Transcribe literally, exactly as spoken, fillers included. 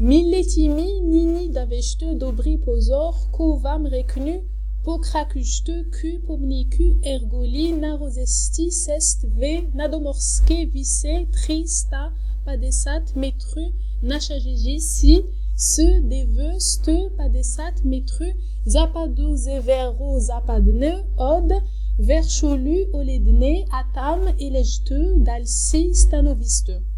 Milletimi nini davește dobri pozor kovam reknu pokrakuște ku pomniku ergoli narozesti sest ve nadomorske vise trista padesat metru nashajeji si se deve ste padesat metru zapado zevero zapadne od vercholu oledne atam elejte dalsi stanoviste.